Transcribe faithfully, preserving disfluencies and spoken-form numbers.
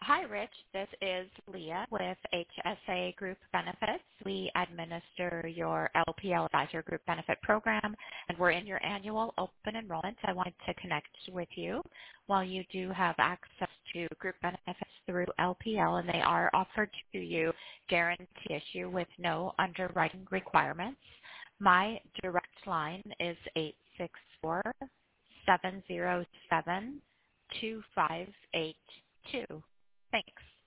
hi, Rich. This is Leah with H S A Group Benefits. We administer your L P L Advisor Group Benefit Program, and we're in your annual open enrollment. I wanted to connect with you. While you do have access to group benefits through L P L, and they are offered to you guarantee issue with no underwriting requirements, my direct line is eight six four, seven zero seven, two five eight two. Thanks.